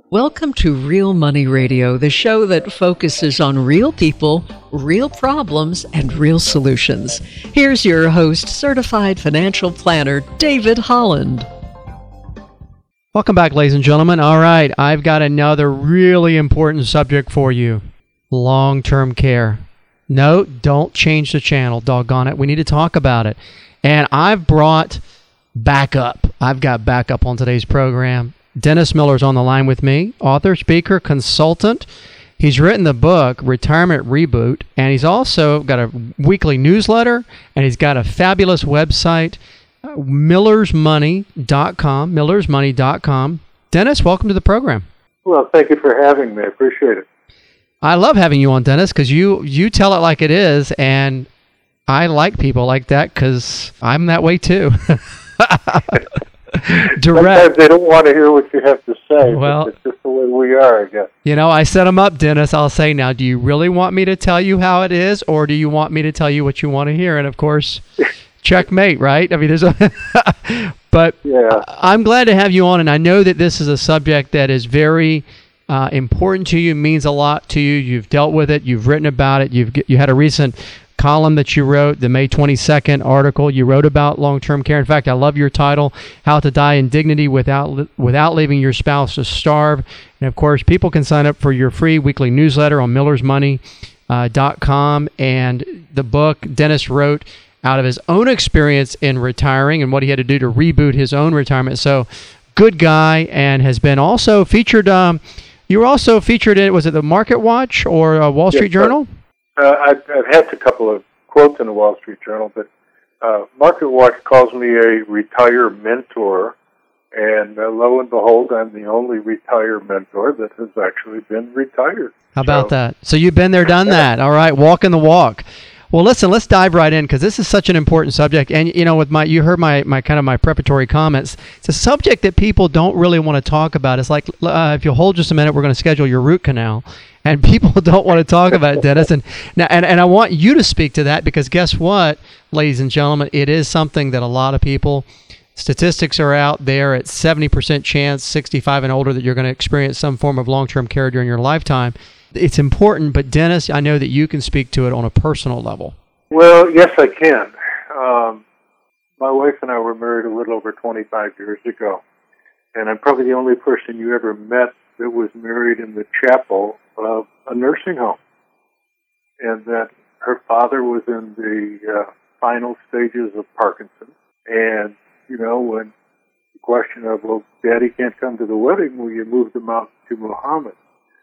Welcome to Real Money Radio, the show that focuses on real people, real problems, and real solutions. Here's your host, certified financial planner, David Holland. Welcome back, ladies and gentlemen. All right, I've got another really important subject for you. Long-term care. No, don't change the channel, doggone it. We need to talk about it. And I've brought backup. I've got backup on today's program. Dennis Miller's on the line with me, author, speaker, consultant. He's written the book, Retirement Reboot, and he's also got a weekly newsletter, and he's got a fabulous website, millersmoney.com. Dennis, welcome to the program. Well, thank you for having me. I appreciate it. I love having you on, Dennis, because you tell it like it is, and I like people like that because I'm that way too. Direct. Sometimes they don't want to hear what you have to say. Well, it's just the way we are, I guess. You know, I set them up, Dennis. I'll say, now, do you really want me to tell you how it is, or do you want me to tell you what you want to hear? And, of course, checkmate, right? I mean, there's a... But yeah. I'm glad to have you on, and I know that this is a subject that is very important to you, means a lot to you. You've dealt with it. You've written about it. You had a recent column that you wrote, the May 22nd article you wrote about long-term care. In fact, I love your title, How to Die in Dignity Without Leaving Your Spouse to Starve. And of course, people can sign up for your free weekly newsletter on millersmoney.com. And the book Dennis wrote out of his own experience in retiring and what he had to do to reboot his own retirement. So, good guy, and has been also featured. You were also featured in, was it the Market Watch or Wall Street Journal? I've had a couple of quotes in the Wall Street Journal, but Market Watch calls me a retire mentor, and lo and behold, I'm the only retire mentor that has actually been retired. How about that? So you've been there, done that. All right, walking the walk. Well, listen, let's dive right in because this is such an important subject. And, you know, with you heard my preparatory comments. It's a subject that people don't really want to talk about. It's like, if you'll hold just a minute, we're going to schedule your root canal. And people don't want to talk about it, Dennis. And I want you to speak to that because guess what, ladies and gentlemen, it is something that a lot of people, statistics are out there at 70% chance, 65 and older, that you're going to experience some form of long-term care during your lifetime. It's important, but Dennis, I know that you can speak to it on a personal level. Well, yes, I can. My wife and I were married a little over 25 years ago, and I'm probably the only person you ever met that was married in the chapel of a nursing home, and that her father was in the final stages of Parkinson's. And, you know, when the question of, well, Daddy can't come to the wedding, will you move them out to Muhammad?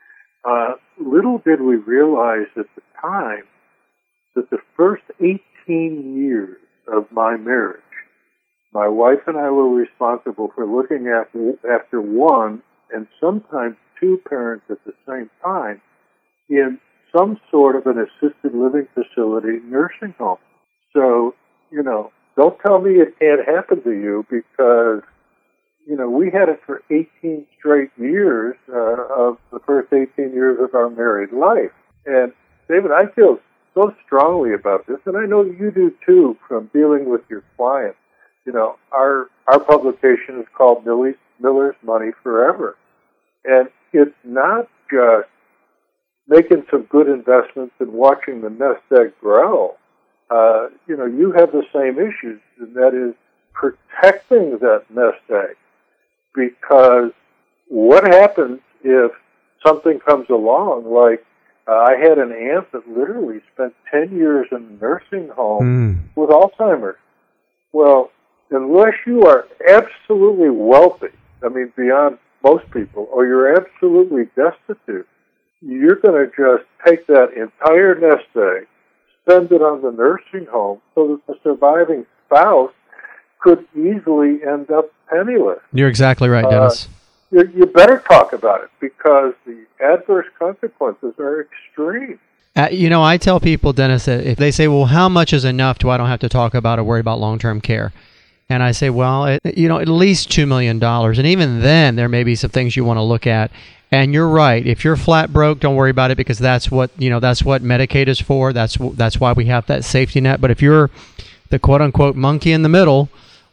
Little did we realize at the time that the first 18 years of my marriage, my wife and I were responsible for looking after one and sometimes two parents at the same time in some sort of an assisted living facility nursing home. So, you know, don't tell me it can't happen to you because, you know, we had it for 18 straight years of the first 18 years of our married life. And, David, I feel so strongly about this, and I know you do too from dealing with your clients. You know, our publication is called Miller's Money Forever. And it's not just making some good investments and watching the nest egg grow. You know, you have the same issues, and that is protecting that nest egg. Because what happens if something comes along, like I had an aunt that literally spent 10 years in a nursing home with Alzheimer's. Well, unless you are absolutely wealthy, I mean, beyond most people, or you're absolutely destitute, you're going to just take that entire nest egg, spend it on the nursing home so that the surviving spouse could easily end up penniless. You're exactly right, Dennis. You better talk about it because the adverse consequences are extreme. You know, I tell people, Dennis, that if they say, well, how much is enough do I don't have to talk about or worry about long-term care? And I say, well, at least $2 million. And even then, there may be some things you want to look at. And you're right. If you're flat broke, don't worry about it because that's what Medicaid is for. That's why we have that safety net. But if you're the quote-unquote monkey in the middle,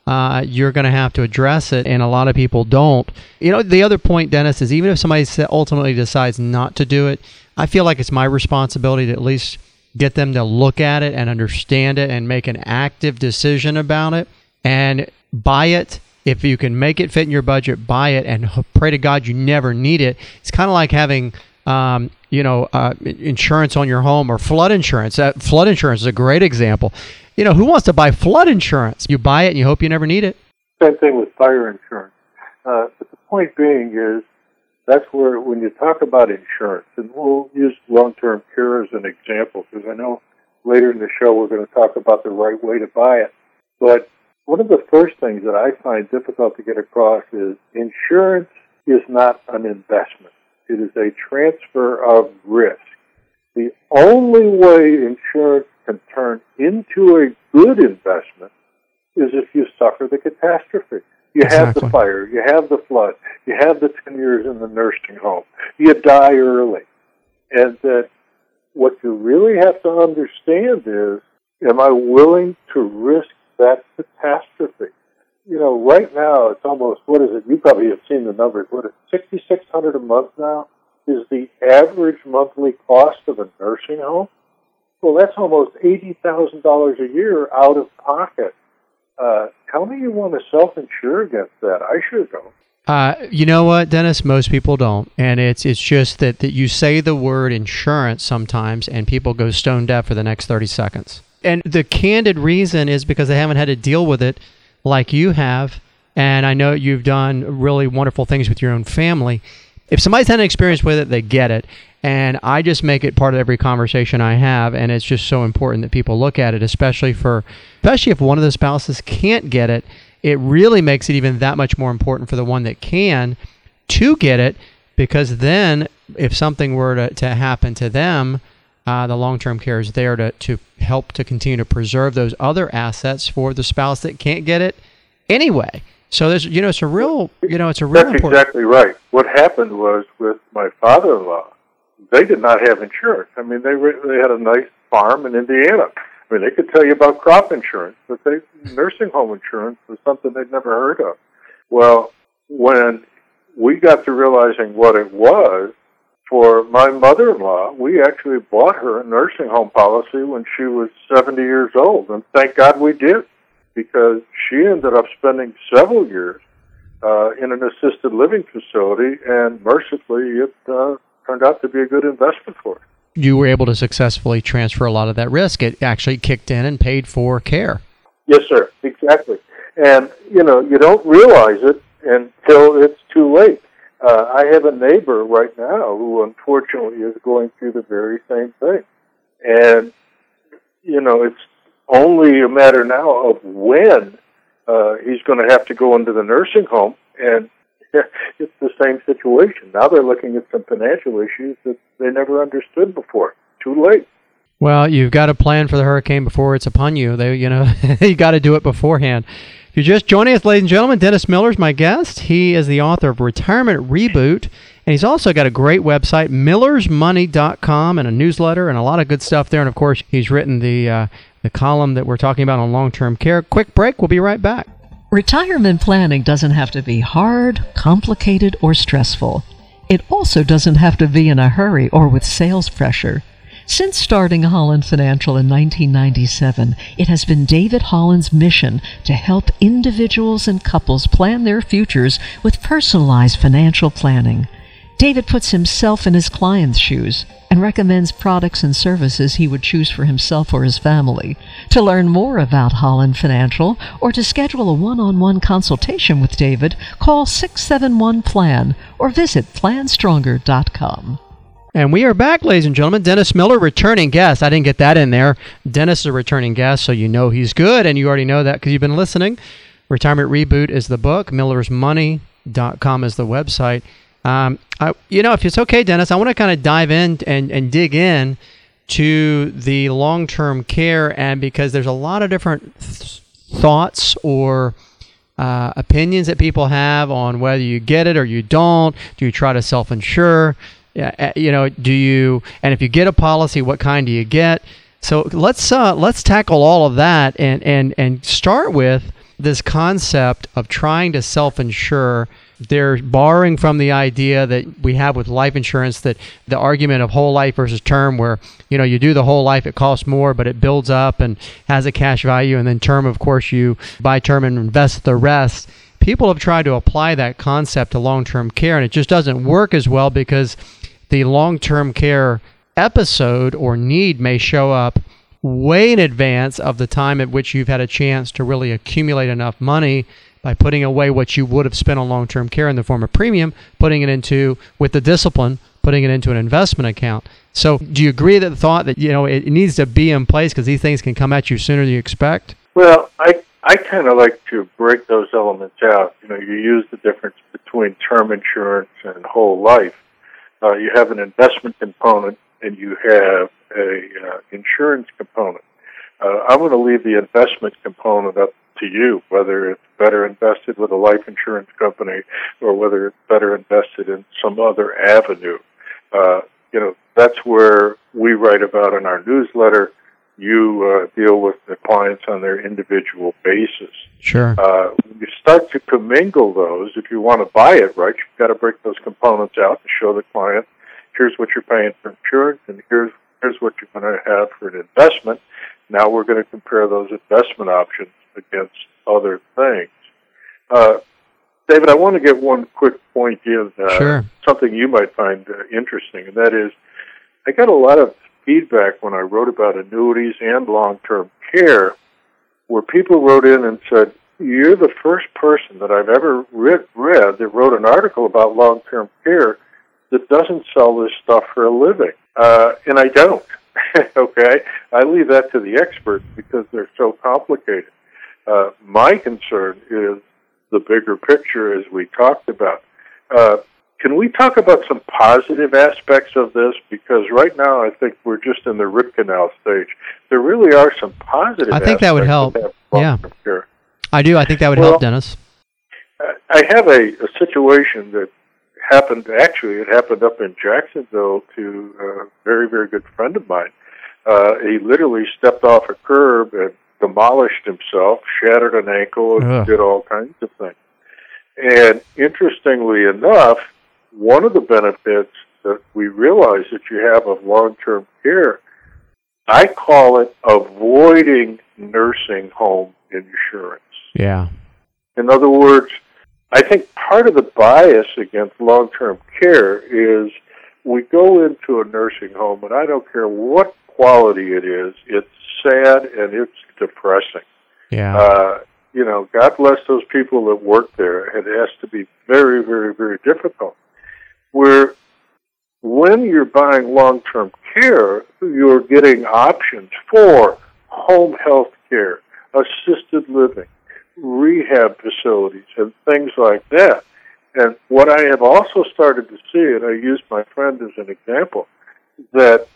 you're going to have to address it, and a lot of people don't. The other point, Dennis, is even if somebody ultimately decides not to do it, I feel like it's my responsibility to at least get them to look at it and understand it and make an active decision about it and buy it. If you can make it fit in your budget, buy it and pray to God you never need it. It's kind of like having insurance on your home or flood insurance. Flood insurance is a great example. Who wants to buy flood insurance? You buy it and you hope you never need it. Same thing with fire insurance. But the point being is that's where when you talk about insurance, and we'll use long-term care as an example because I know later in the show we're going to talk about the right way to buy it. But one of the first things that I find difficult to get across is insurance is not an investment. It is a transfer of risk. The only way insurance can turn into a good investment is if you suffer the catastrophe. You have the fire, you have the flood, you have the 10 years in the nursing home, you die early. And that what you really have to understand is, am I willing to risk that catastrophe? Right now it's almost, what is it? You probably have seen the numbers. What is it, $6,600 a month now is the average monthly cost of a nursing home? Well, that's almost $80,000 a year out of pocket. Tell me you want to self-insure against that. I sure don't. You know what, Dennis? Most people don't. And it's just that you say the word insurance sometimes and people go stone deaf for the next 30 seconds. And the candid reason is because they haven't had to deal with it like you have. And I know you've done really wonderful things with your own family. If somebody's had an experience with it, they get it. And I just make it part of every conversation I have, and it's just so important that people look at it, especially if one of the spouses can't get it. It really makes it even that much more important for the one that can to get it, because then if something were to happen to them, the long-term care is there to help to continue to preserve those other assets for the spouse that can't get it anyway. So there's, it's a real That's important. Exactly right. What happened was with my father-in-law, they did not have insurance. I mean, they had a nice farm in Indiana. I mean, they could tell you about crop insurance, but nursing home insurance was something they'd never heard of. Well, when we got to realizing what it was, for my mother-in-law, we actually bought her a nursing home policy when she was 70 years old, and thank God we did, because she ended up spending several years in an assisted living facility, and mercifully it turned out to be a good investment for her. You were able to successfully transfer a lot of that risk. It actually kicked in and paid for care. Yes, sir, exactly. And, you don't realize it until it's too late. I have a neighbor right now who unfortunately is going through the very same thing. And, it's only a matter now of when he's going to have to go into the nursing home, and it's the same situation. Now they're looking at some financial issues that they never understood before. Too late. Well, you've got to plan for the hurricane before it's upon you. You got to do it beforehand. If you're just joining us, ladies and gentlemen, Dennis Miller is my guest. He is the author of Retirement Reboot, and he's also got a great website, millersmoney.com, and a newsletter and a lot of good stuff there. And, of course, he's written the column that we're talking about on long-term care. Quick break. We'll be right back. Retirement planning doesn't have to be hard, complicated, or stressful. It also doesn't have to be in a hurry or with sales pressure. Since starting Holland Financial in 1997, it has been David Holland's mission to help individuals and couples plan their futures with personalized financial planning. David puts himself in his client's shoes and recommends products and services he would choose for himself or his family. To learn more about Holland Financial or to schedule a one-on-one consultation with David, call 671-PLAN or visit planstronger.com. And we are back, ladies and gentlemen. Dennis Miller, returning guest. I didn't get that in there. Dennis is a returning guest, so you know he's good, and you already know that because you've been listening. Retirement Reboot is the book. millersmoney.com is the website. If it's okay, Dennis, I want to kind of dive in and dig in to the long-term care, and because there's a lot of different thoughts or opinions that people have on whether you get it or you don't. Do you try to self-insure? Do you? And if you get a policy, what kind do you get? So let's tackle all of that and start with this concept of trying to self-insure, they're borrowing from the idea that we have with life insurance, that the argument of whole life versus term, where you do the whole life, it costs more, but it builds up and has a cash value, and then term, of course, you buy term and invest the rest. People have tried to apply that concept to long-term care, and it just doesn't work as well, because the long-term care episode or need may show up way in advance of the time at which you've had a chance to really accumulate enough money by putting away what you would have spent on long-term care in the form of premium, putting it into, with the discipline, putting it into an investment account. So do you agree that the thought that, it needs to be in place because these things can come at you sooner than you expect? Well, I kind of like to break those elements out. You use the difference between term insurance and whole life. You have an investment component and you have a insurance component. I'm going to leave the investment component up to you, whether it's better invested with a life insurance company or whether it's better invested in some other avenue. That's where we write about in our newsletter. You deal with the clients on their individual basis. Sure. When you start to commingle those, if you want to buy it right, you've got to break those components out and show the client, here's what you're paying for insurance, and here's what you're going to have for an investment. Now we're going to compare those investment options against other things. David, I want to get one quick point in, Sure. Something you might find interesting, and that is I got a lot of feedback when I wrote about annuities and long-term care where people wrote in and said, you're the first person that I've ever read that wrote an article about long-term care that doesn't sell this stuff for a living. And I don't. Okay? I leave that to the experts because they're so complicated. My concern is the bigger picture, as we talked about. Can we talk about some positive aspects of this? Because right now I think we're just in the root canal stage. There really are some positive aspects. I think that would help. Yeah. Care. I do. I think that would help, Dennis. I have a situation that happened, actually, it happened up in Jacksonville to a very, very good friend of mine. He literally stepped off a curb and demolished himself, shattered an ankle, and did all kinds of things. And interestingly enough, one of the benefits that we realize that you have of long-term care, I call it avoiding nursing home insurance. Yeah. In other words, I think part of the bias against long-term care is we go into a nursing home, and I don't care what quality it is, it's sad and it's depressing. Yeah. God bless those people that work there. It has to be very, very, very difficult. Where when you're buying long-term care, you're getting options for home health care, assisted living, rehab facilities, and things like that. And what I have also started to see, and I use my friend as an example, that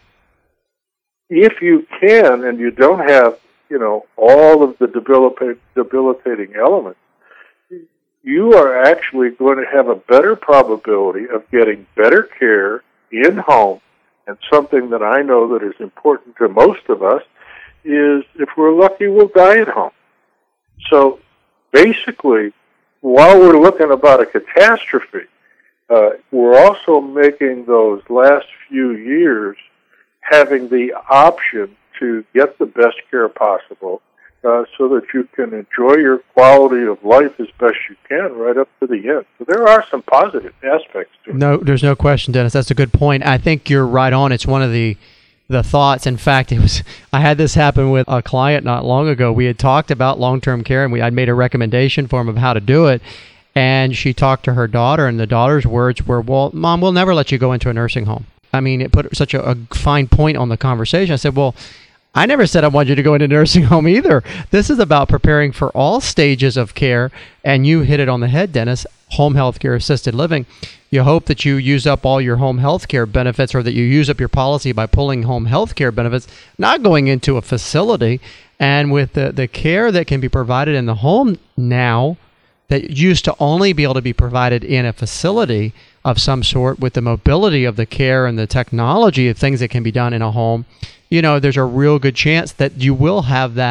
if you can and you don't have, all of the debilitating elements, you are actually going to have a better probability of getting better care in home. And something that I know that is important to most of us is, if we're lucky, we'll die at home. So basically, while we're looking about a catastrophe, we're also making those last few years having the option to get the best care possible so that you can enjoy your quality of life as best you can right up to the end. So there are some positive aspects to it. No, there's no question, Dennis. That's a good point. I think you're right on. It's one of the thoughts. In fact, I had this happen with a client not long ago. We had talked about long-term care, and I'd made a recommendation for him of how to do it. And she talked to her daughter, and the daughter's words were, well, Mom, we'll never let you go into a nursing home. I mean, it put such a fine point on the conversation. I said, well, I never said I wanted you to go into a nursing home either. This is about preparing for all stages of care, and you hit it on the head, Dennis. Home health care, assisted living. You hope that you use up all your home health care benefits, or that you use up your policy by pulling home health care benefits, not going into a facility. And with the care that can be provided in the home now, that used to only be able to be provided in a facility of some sort, with the mobility of the care and the technology of things that can be done in a home, there's a real good chance that you will have that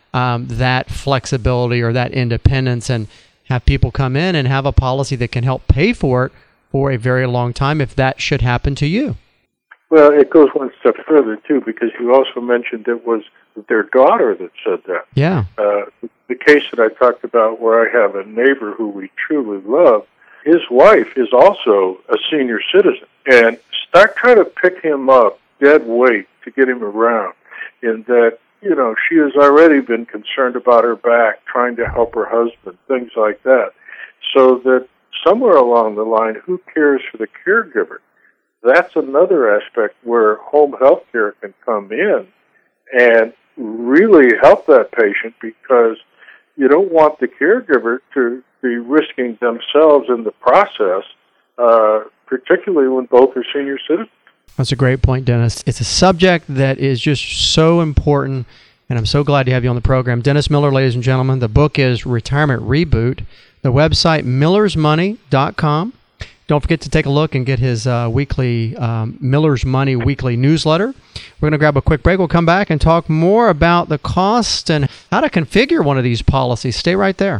that flexibility or that independence and have people come in and have a policy that can help pay for it for a very long time if that should happen to you. Well, it goes one step further, too, because you also mentioned it was their daughter that said that. Yeah. The case that I talked about where I have a neighbor who we truly love, his wife is also a senior citizen. And start trying to pick him up dead weight to get him around in that, she has already been concerned about her back, trying to help her husband, things like that. So that somewhere along the line, who cares for the caregiver? That's another aspect where home health care can come in and really help that patient, because you don't want the caregiver to be risking themselves in the process, particularly when both are senior citizens. That's a great point, Dennis. It's a subject that is just so important, and I'm so glad to have you on the program. Dennis Miller, ladies and gentlemen. The book is Retirement Reboot. The website, millersmoney.com. Don't forget to take a look and get his weekly Miller's Money weekly newsletter. We're going to grab a quick break. We'll come back and talk more about the cost and how to configure one of these policies. Stay right there.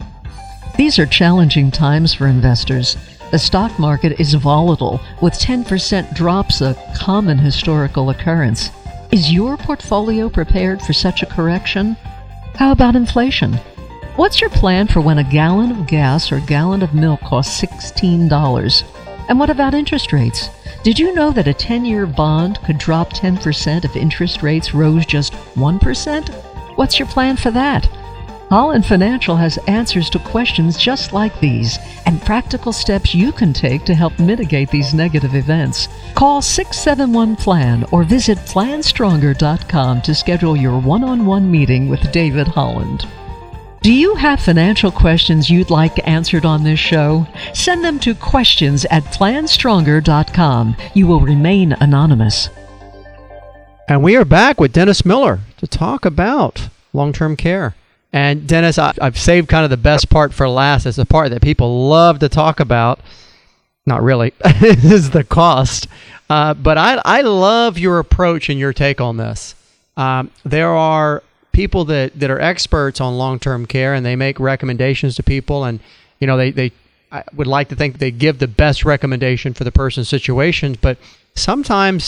These are challenging times for investors. The stock market is volatile, with 10% drops a common historical occurrence. Is your portfolio prepared for such a correction? How about inflation? What's your plan for when a gallon of gas or a gallon of milk costs $16? And what about interest rates? Did you know that a 10-year bond could drop 10% if interest rates rose just 1%? What's your plan for that? Holland Financial has answers to questions just like these and practical steps you can take to help mitigate these negative events. Call 671-PLAN or visit planstronger.com to schedule your one-on-one meeting with David Holland. Do you have financial questions you'd like answered on this show? Send them to questions@planstronger.com. You will remain anonymous. And we are back with Dennis Miller to talk about long-term care. And Dennis, I've saved kind of the best part for last. It's the part that people love to talk about. Not really. This is the cost. But I love your approach and your take on this. There are people that are experts on long-term care, and they make recommendations to people, and I would like to think they give the best recommendation for the person's situation, but sometimes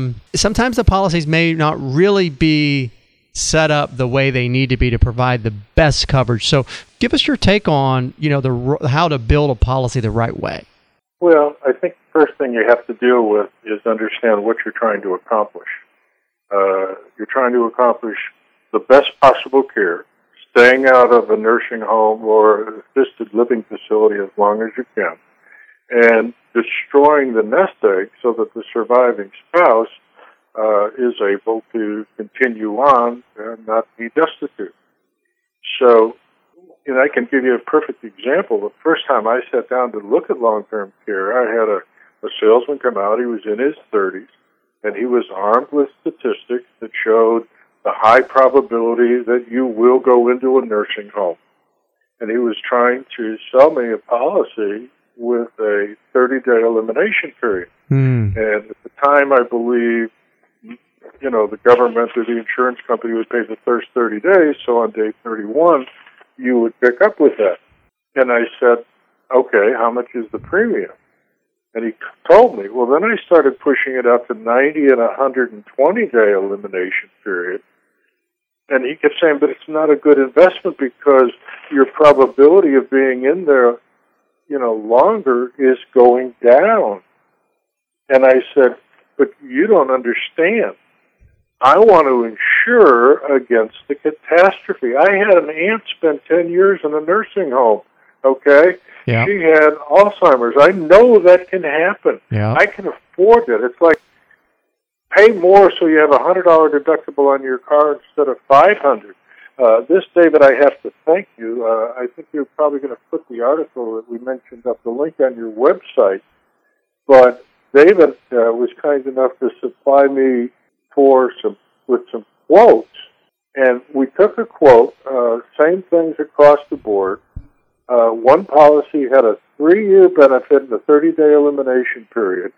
the policies may not really be set up the way they need to be to provide the best coverage. So give us your take on how to build a policy the right way. Well, I think the first thing you have to deal with is understand what you're trying to accomplish. You're trying to accomplish the best possible care, staying out of a nursing home or assisted living facility as long as you can, and destroying the nest egg so that the surviving spouse is able to continue on and not be destitute. So, I can give you a perfect example. The first time I sat down to look at long-term care, I had a salesman come out. He was in his 30s, and he was armed with statistics that showed the high probability that you will go into a nursing home. And he was trying to sell me a policy with a 30-day elimination period. And at the time, I believe, the government or the insurance company would pay the first 30 days, so on day 31, you would pick up with that. And I said, okay, how much is the premium? And he told me. Well, then I started pushing it up to 90 and 120-day elimination period. And he kept saying, but it's not a good investment because your probability of being in there, longer is going down. And I said, but you don't understand. I want to insure against the catastrophe. I had an aunt spend 10 years in a nursing home, okay? Yeah. She had Alzheimer's. I know that can happen. Yeah. I can afford it. It's like pay more so you have a $100 deductible on your car instead of $500. This, David, I have to thank you. I think you're probably going to put the article that we mentioned up, the link on your website. But David was kind enough to supply me with some quotes, and we took a quote, same things across the board. One policy had a 3-year benefit and a 30-day elimination period,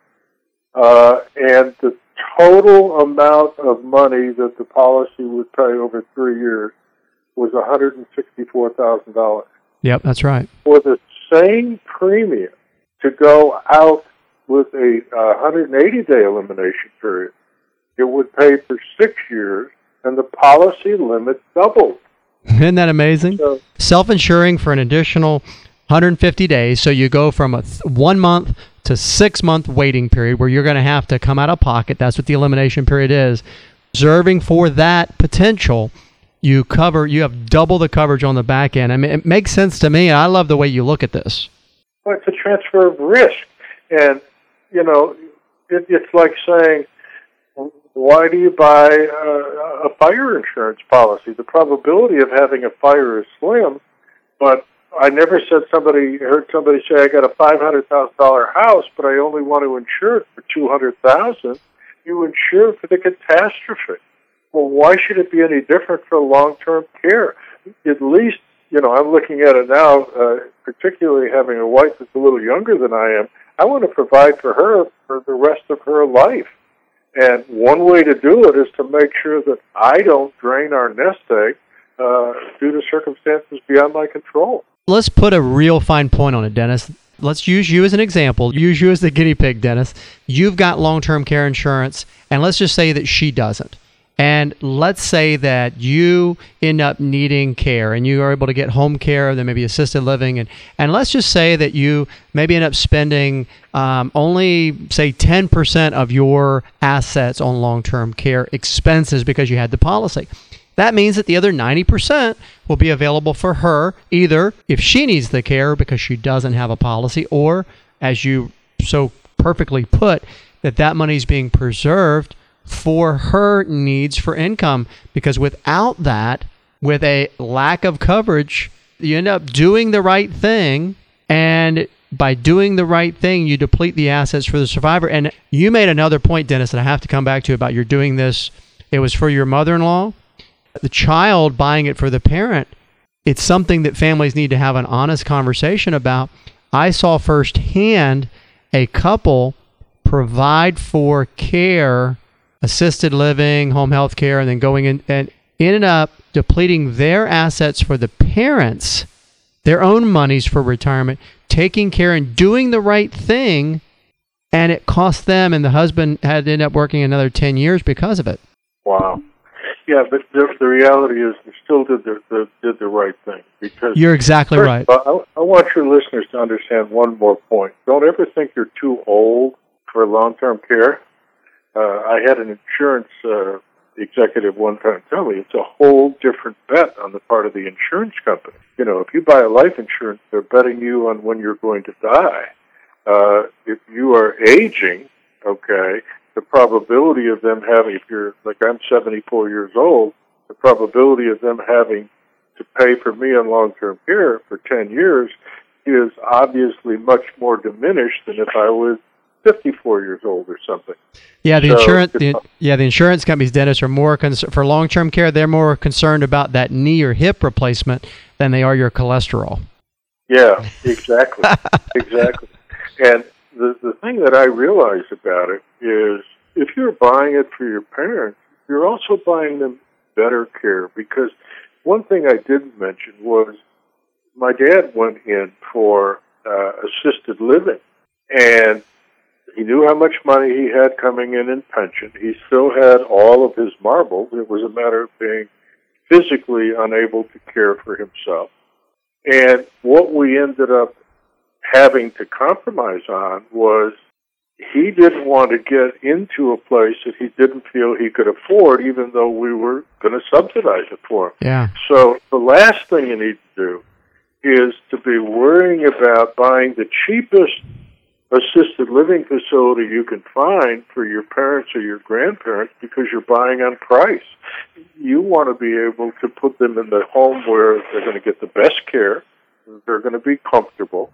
and the total amount of money that the policy would pay over 3 years was $164,000. Yep, that's right. For the same premium to go out with a 180-day elimination period, it would pay for 6 years, and the policy limit doubled. Isn't that amazing? So, self-insuring for an additional 150 days, so you go from a 1 month to 6 month waiting period where you're going to have to come out of pocket. That's what the elimination period is. Reserving for that potential, you have double the coverage on the back end. I mean, it makes sense to me, and I love the way you look at this. Well, it's a transfer of risk. And, it's like saying, why do you buy a fire insurance policy? The probability of having a fire is slim, but I never heard somebody say, I got a $500,000 house, but I only want to insure it for $200,000. You insure for the catastrophe. Well, why should it be any different for long-term care? At least, I'm looking at it now, particularly having a wife that's a little younger than I am. I want to provide for her for the rest of her life. And one way to do it is to make sure that I don't drain our nest egg due to circumstances beyond my control. Let's put a real fine point on it, Dennis. Let's use you as an example. Use you as the guinea pig, Dennis. You've got long-term care insurance, and let's just say that she doesn't. And let's say that you end up needing care and you are able to get home care, then maybe assisted living. And let's just say that you maybe end up spending only, say, 10% of your assets on long-term care expenses because you had the policy. That means that the other 90% will be available for her, either if she needs the care because she doesn't have a policy, or, as you so perfectly put, that money is being preserved for her needs for income. Because without that, with a lack of coverage, you end up doing the right thing, and by doing the right thing, you deplete the assets for the survivor. And you made another point, Dennis, that I have to come back to about you're doing this. It was for your mother-in-law. The child buying it for the parent, it's something that families need to have an honest conversation about. I saw firsthand a couple provide for care, assisted living, home health care, and then going in and ended up depleting their assets for the parents, their own monies for retirement, taking care and doing the right thing, and it cost them, and the husband had to end up working another 10 years because of it. Wow. Yeah, but the reality is they still did the right thing. Because you're exactly right. I want your listeners to understand one more point. Don't ever think you're too old for long-term care. I had an insurance executive one time tell me it's a whole different bet on the part of the insurance company. If you buy a life insurance, they're betting you on when you're going to die. If you are aging, okay, the probability of them having, if you're, like I'm 74 years old, the probability of them having to pay for me on long-term care for 10 years is obviously much more diminished than if I was 54 years old or something. Yeah, the insurance companies, Dennis, are more for long-term care. They're more concerned about that knee or hip replacement than they are your cholesterol. Yeah, exactly, exactly. And the thing that I realize about it is, if you're buying it for your parents, you're also buying them better care. Because one thing I didn't mention was my dad went in for assisted living, and he knew how much money he had coming in pension. He still had all of his marbles. It was a matter of being physically unable to care for himself. And what we ended up having to compromise on was he didn't want to get into a place that he didn't feel he could afford, even though we were going to subsidize it for him. Yeah. So the last thing you need to do is to be worrying about buying the cheapest assisted living facility you can find for your parents or your grandparents because you're buying on price. You want to be able to put them in the home where they're going to get the best care, they're going to be comfortable.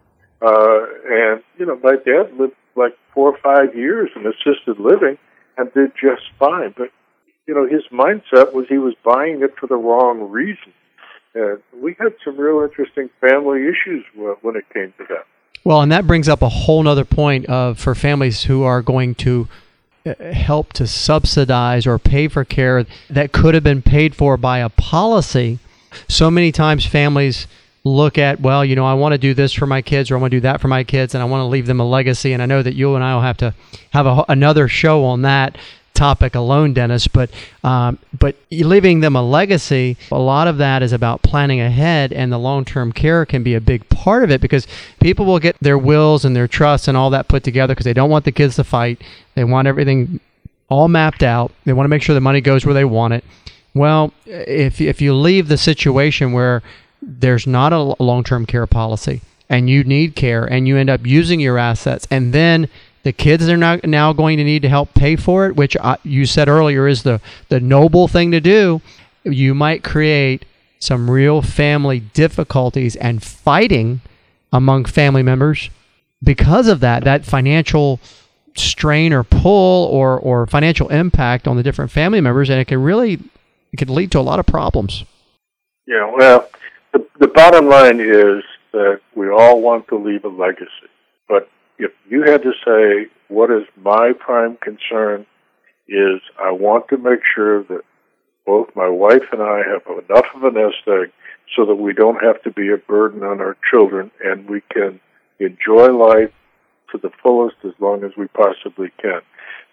And, my dad lived like 4 or 5 years in assisted living and did just fine. But, his mindset was he was buying it for the wrong reason. And we had some real interesting family issues when it came to that. Well, and that brings up a whole other point for families who are going to help to subsidize or pay for care that could have been paid for by a policy. So many times families look at, well, I want to do this for my kids, or I want to do that for my kids, and I want to leave them a legacy. And I know that you and I will have to have another show on that topic alone, Dennis. But leaving them a legacy, a lot of that is about planning ahead, and the long-term care can be a big part of it, because people will get their wills and their trusts and all that put together because they don't want the kids to fight. They want everything all mapped out. They want to make sure the money goes where they want it. Well, if you leave the situation where there's not a long-term care policy and you need care and you end up using your assets, and then the kids are now going to need to help pay for it, which you said earlier is the noble thing to do, you might create some real family difficulties and fighting among family members because of that financial strain or pull or financial impact on the different family members, and it could lead to a lot of problems. Yeah, well, the bottom line is that we all want to leave a legacy. But if you had to say, what is my prime concern, is I want to make sure that both my wife and I have enough of a nest egg so that we don't have to be a burden on our children, and we can enjoy life to the fullest as long as we possibly can.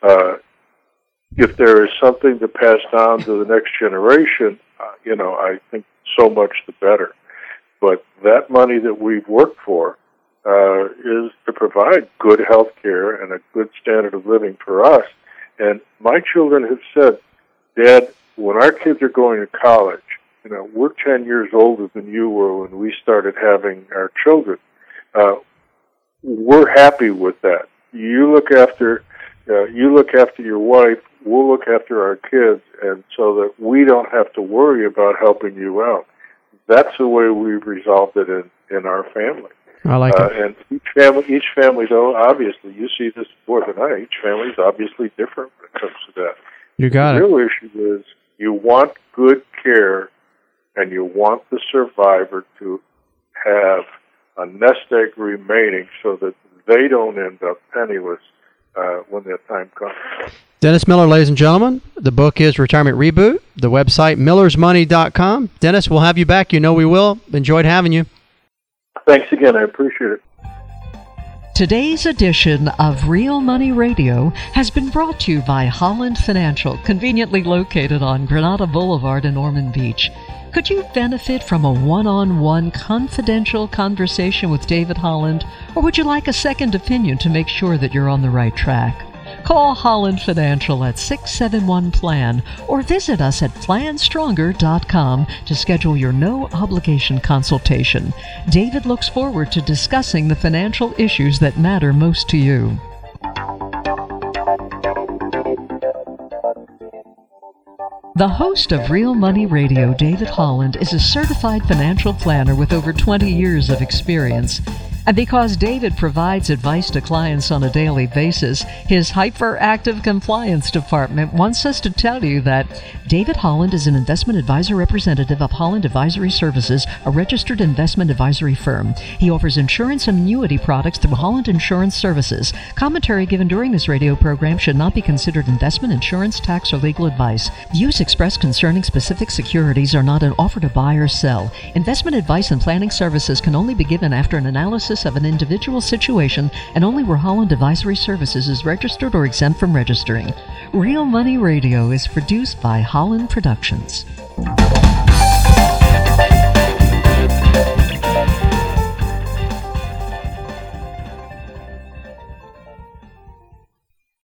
If there is something to pass down to the next generation, I think so much the better. But that money that we've worked for is to provide good health care and a good standard of living for us. And my children have said, Dad, when our kids are going to college, we're 10 years older than you were when we started having our children. We're happy with that. You look after your wife, we'll look after our kids, and so that we don't have to worry about helping you out. That's the way we've resolved it in our family. I like it. And each family, though, obviously, you see this more than I, each family is obviously different when it comes to that. You got it. The real issue is you want good care, and you want the survivor to have a nest egg remaining so that they don't end up penniless when that time comes. Dennis Miller, ladies and gentlemen. The book is Retirement Reboot. The website, millersmoney.com. Dennis, we'll have you back. You know we will. Enjoyed having you. Thanks again. I appreciate it. Today's edition of Real Money Radio has been brought to you by Holland Financial, conveniently located on Granada Boulevard in Ormond Beach. Could you benefit from a one-on-one confidential conversation with David Holland, or would you like a second opinion to make sure that you're on the right track? Call Holland Financial at 671-PLAN or visit us at planstronger.com to schedule your no-obligation consultation. David looks forward to discussing the financial issues that matter most to you. The host of Real Money Radio, David Holland, is a certified financial planner with over 20 years of experience. And because David provides advice to clients on a daily basis, his hyperactive compliance department wants us to tell you that David Holland is an investment advisor representative of Holland Advisory Services, a registered investment advisory firm. He offers insurance and annuity products through Holland Insurance Services. Commentary given during this radio program should not be considered investment, insurance, tax, or legal advice. Views expressed concerning specific securities are not an offer to buy or sell. Investment advice and planning services can only be given after an analysis of an individual situation and only where Holland Advisory Services is registered or exempt from registering. Real Money Radio is produced by Holland Productions.